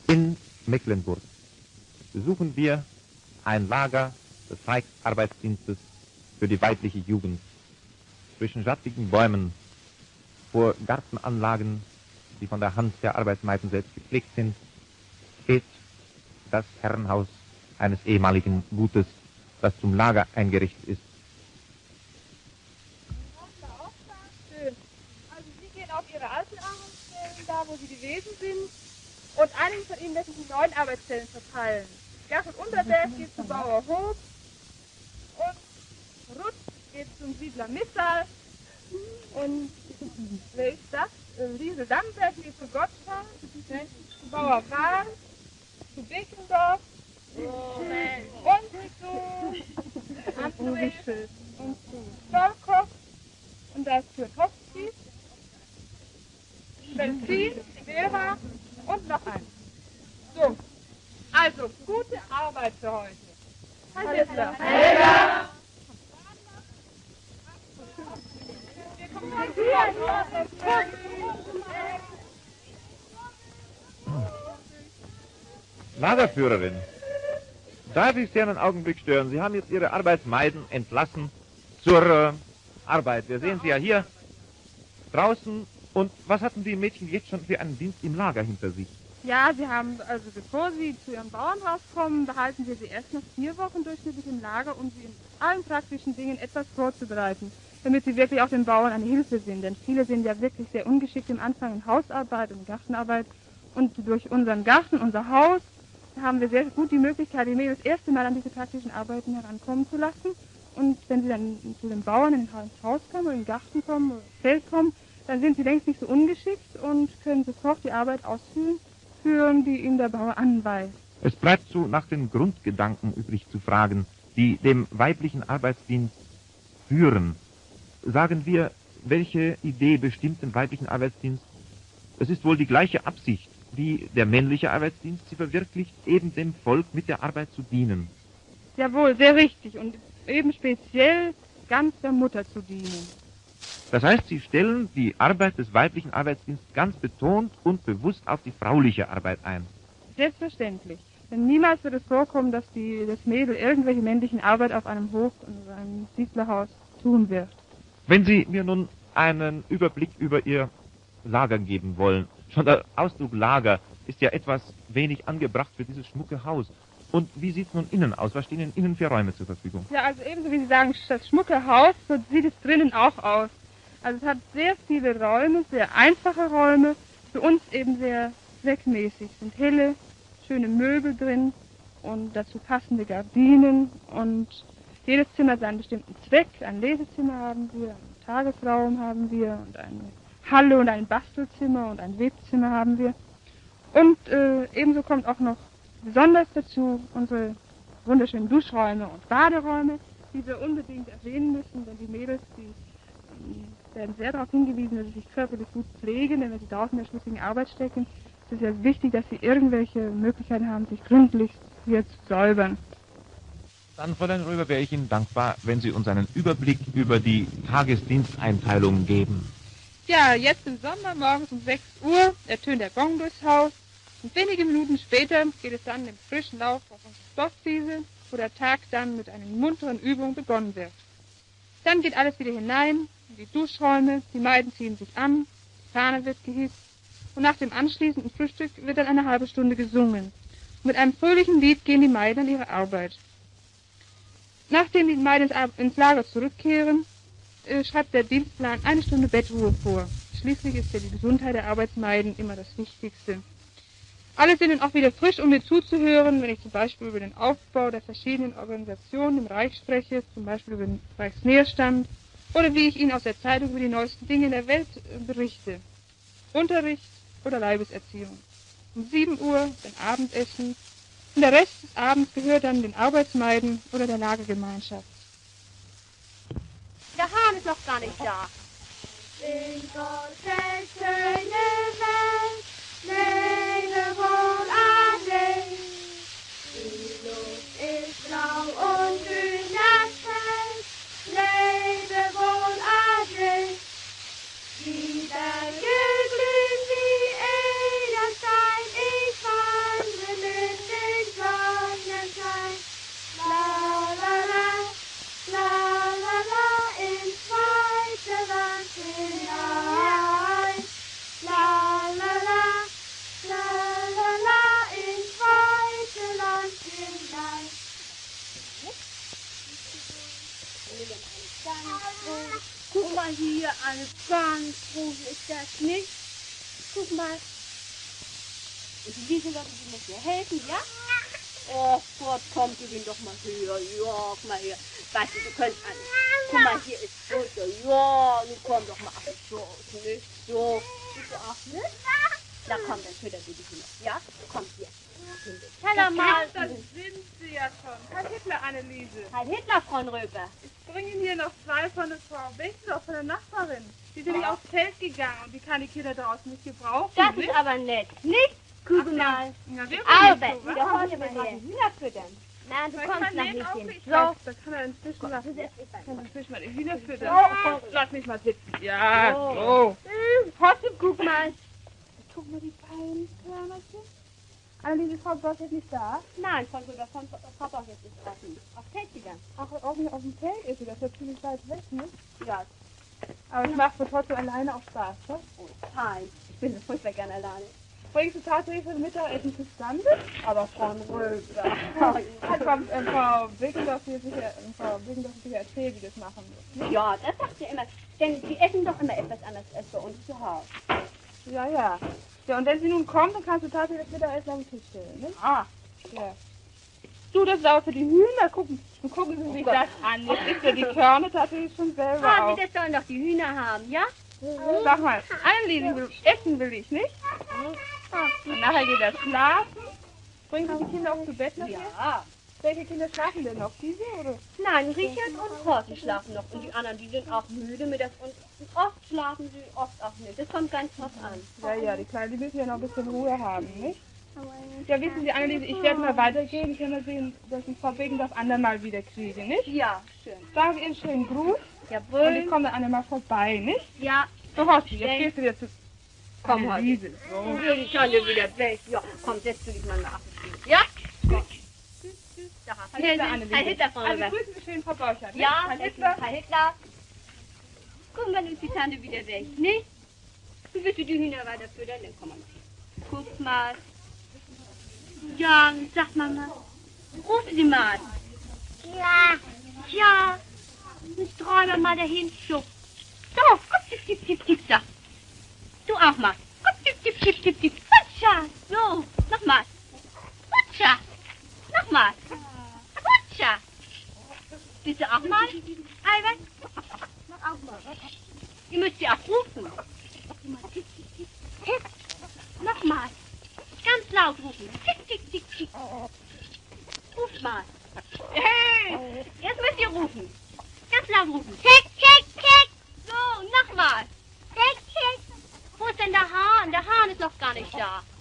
In Mecklenburg besuchen wir ein Lager des Reichsarbeitsdienstes für die weibliche Jugend. Zwischen schattigen Bäumen, vor Gartenanlagen, die von der Hand der Arbeitsmeiden selbst gepflegt sind, steht das Herrenhaus eines ehemaligen Gutes, das zum Lager eingerichtet ist. Schön. Also Sie gehen auf Ihre alten Arbeitsstellen, da wo Sie gewesen sind, und einigen von Ihnen werden die neuen Arbeitsstellen verteilen. Gast- und Unterberg geht zu Bauer Hof und Ruth geht zum Siedler Missal und wer ist das? Liese Dannenberg geht zu Gottschalk, zu Bauer Wahl, zu Beckendorf und zu André und zu Stolkow und das für Hofki, Belfin, Vera und noch ein. So, also gute Arbeit für heute. Herr Wissler. Helga. Lagerführerin, darf ich Sie einen Augenblick stören? Sie haben jetzt Ihre Arbeitsmeiden entlassen zur Arbeit. Wir sehen Sie ja hier draußen. Und was hatten die Mädchen jetzt schon für einen Dienst im Lager hinter sich? Ja, sie haben, also bevor sie zu ihrem Bauernhaus kommen, behalten wir sie erst noch 4 Wochen durchschnittlich im Lager, um sie in allen praktischen Dingen etwas vorzubereiten, damit sie wirklich auch den Bauern eine Hilfe sind. Denn viele sind ja wirklich sehr ungeschickt im Anfang in Hausarbeit und Gartenarbeit. Und durch unseren Garten, unser Haus, haben wir sehr gut die Möglichkeit, die Mädels das erste Mal an diese praktischen Arbeiten herankommen zu lassen. Und wenn sie dann zu den Bauern ins Haus kommen oder in den Garten kommen oder ins Feld kommen, dann sind sie längst nicht so ungeschickt und können sofort die Arbeit ausführen, die ihnen der Bauer anweist. Es bleibt so nach den Grundgedanken übrig zu fragen, die dem weiblichen Arbeitsdienst führen. Sagen wir, welche Idee bestimmt den weiblichen Arbeitsdienst? Es ist wohl die gleiche Absicht, wie der männliche Arbeitsdienst sie verwirklicht, eben dem Volk mit der Arbeit zu dienen. Jawohl, sehr richtig. Und eben speziell ganz der Mutter zu dienen. Das heißt, Sie stellen die Arbeit des weiblichen Arbeitsdienstes ganz betont und bewusst auf die frauliche Arbeit ein. Selbstverständlich. Denn niemals wird es vorkommen, dass das Mädel irgendwelche männlichen Arbeit auf einem Hof oder einem Siedlerhaus tun wird. Wenn Sie mir nun einen Überblick über Ihr Lager geben wollen. Schon der Ausdruck Lager ist ja etwas wenig angebracht für dieses schmucke Haus. Und wie sieht es nun innen aus? Was stehen Ihnen innen für Räume zur Verfügung? Ja, also ebenso wie Sie sagen, das schmucke Haus, so sieht es drinnen auch aus. Also es hat sehr viele Räume, sehr einfache Räume, für uns eben sehr zweckmäßig. Es sind helle, schöne Möbel drin und dazu passende Gardinen und jedes Zimmer hat seinen bestimmten Zweck. Ein Lesezimmer haben wir, einen Tagesraum haben wir und eine Halle und ein Bastelzimmer und ein Webzimmer haben wir. Und ebenso kommt auch noch besonders dazu unsere wunderschönen Duschräume und Baderäume, die wir unbedingt erwähnen müssen, denn die Mädels, die werden sehr darauf hingewiesen, dass sie sich körperlich gut pflegen, denn wenn sie draußen in der schmutzigen Arbeit stecken, ist es ja wichtig, dass sie irgendwelche Möglichkeiten haben, sich gründlich hier zu säubern. Dann, Fräulein Röber, wäre ich Ihnen dankbar, wenn Sie uns einen Überblick über die Tagesdiensteinteilung geben. Ja, jetzt im Sommer, morgens um 6 Uhr, ertönt der Gong durchs Haus und wenige Minuten später geht es dann im frischen Lauf auf unsere Stoffwiese, wo der Tag dann mit einer munteren Übung begonnen wird. Dann geht alles wieder hinein, in die Duschräume, die Maiden ziehen sich an, die Fahne wird gehisst und nach dem anschließenden Frühstück wird dann eine halbe Stunde gesungen. Und mit einem fröhlichen Lied gehen die Maiden an ihre Arbeit. Nachdem die Maiden ins Lager zurückkehren, schreibt der Dienstplan 1 Stunde Bettruhe vor. Schließlich ist ja die Gesundheit der Arbeitsmeiden immer das Wichtigste. Alle sind dann auch wieder frisch, um mir zuzuhören, wenn ich zum Beispiel über den Aufbau der verschiedenen Organisationen im Reich spreche, zum Beispiel über den Reichsnährstand oder wie ich Ihnen aus der Zeitung über die neuesten Dinge in der Welt berichte. Unterricht oder Leibeserziehung. Um 7 Uhr dann Abendessen und der Rest des Abends gehört dann den Arbeitsmeiden oder der Lagergemeinschaft. Der Hahn ist noch gar nicht da. In Gottes schöne Welt, lebe wohl Ade. Die Luft ist blau und grün das Feld, lebe wohl Ade. Die Berge glühen wie Edelstein, ich weiß. Ganz groß. Guck mal hier, eine ganz große ist das nicht. Guck mal. Und diese Leute, die muss mir helfen, ja? Oh Gott, komm, gib ihn doch mal hier. Ja, guck mal hier. Weißt du, du könntest alles. Guck mal, hier ist Butter. Ja, nun komm doch mal. Ach, so, nicht so. Bitte auch nicht. Na komm, dann füttern wir dich noch. Ja? Komm hier. Keller mal. Das sind sie ja schon. Herr Hitler, Anneliese. Herr Hitler, Frau Röper. Ich bringe Ihnen hier noch 2 von der Frau Wechsler, von der Nachbarin. Die sind nicht aufs Feld gegangen und die kann die Kinder draußen nicht gebrauchen. Das nicht? ist aber nett. Nicht? Guck mal. Ja, wirklich Aber, so, was? wieder heute mal die Hühner füttern. Nein, du Vielleicht kommst kann nach Leben auch Häschen. nicht. So. Da kann er inzwischen mal die Hühner füttern. Lass mich mal sitzen. Ja, so. Trotzdem, guck mal. Guck mal, die beiden Körnerchen. Anneliese, Frau Boss ist nicht da. Nein, Frau Röper, Frau Boss ist offen. Auf Feld gegangen. Auch auf dem Feld ist sie, das ist ja ziemlich weit weg, ne? Ja. Aber es macht mir trotzdem alleine auch Spaß, ne? Oh, fein. Ich bin so furchtbar gern alleine. Bringst du tatsächlich für Mittagessen zustande? Aber Frau Röper. Hat Frau Wickendorf hier sicher erzählt, wie das machen wird. Ja, das sagt sie immer. Denn die essen doch immer etwas anderes als bei uns zu Hause. Ja, ja. Ja, und wenn sie nun kommt, dann kannst du tatsächlich das Mittagessen auf den Tisch stellen, ne? Ah. Ja. Du, das ist auch für die Hühner. Gucken Sie sich das an. Jetzt isst ja die Körner tatsächlich schon selber Ah, auf. das sollen doch die Hühner haben, ja? Sag mal, Anneliese, essen will ich, nicht? Und nachher geht er schlafen. Bringen Sie die Kinder auch zu Bett nachher? Ja. Welche Kinder schlafen denn noch? Diese, oder? Nein, Richard und Horst schlafen noch. Und die anderen, die sind auch müde mit das. Und oft schlafen sie, oft auch nicht. Das kommt ganz drauf an. Ja, die Kleinen, die müssen ja noch ein bisschen Ruhe haben, nicht? Ja, wissen Sie, Anneliese, ich werde mal weitergehen. Ich werde mal sehen, dass ich Frau Beckendorf andermal wieder kriege, nicht? Ja, schön. Sagen Sie Ihnen schönen Gruß. Und ich Jawohl. komme dann einmal vorbei, nicht? Ja. So, Horsti, jetzt gehst du wieder zu Komm, Horst. Anneliese. So. Dann will ich schon wieder weg. Ja, komm, setz du dich mal nach. Ja? Da hast du Herr Hitler, Frau Also Röper. grüßen Sie schön Frau Borchardt, nicht? Ja, Herr Hitler. Herr Hitler. Guck mal, nun ist die Tante wieder weg, nicht? Du willst du die Hühner weiter füttern? Dann komm mal. Guck mal. Ja, sag mal. Ruf sie mal. Ja. Ja. Jetzt träume mal dahin. So. So, guck, tipp, tipp, tipp, tipp, sag. Du auch mal. Guck, tipp, tipp, tipp, tipp, tipp. Hutscha. So, nochmal. Hutscha. Nochmal. Hutscha. Willst du auch mal? Albert? Mach auch mal. Ihr müsst sie auch rufen. Tipp, tipp, tipp. Tipp. Nochmal. Ganz laut rufen. Tick, tick, tick, tick. Ruf mal. Hey! Jetzt müsst ihr rufen. Ganz laut rufen. Tick, tick, tick. So, nochmal. Tick, tick. Wo ist denn der Hahn? Der Hahn ist noch gar nicht da.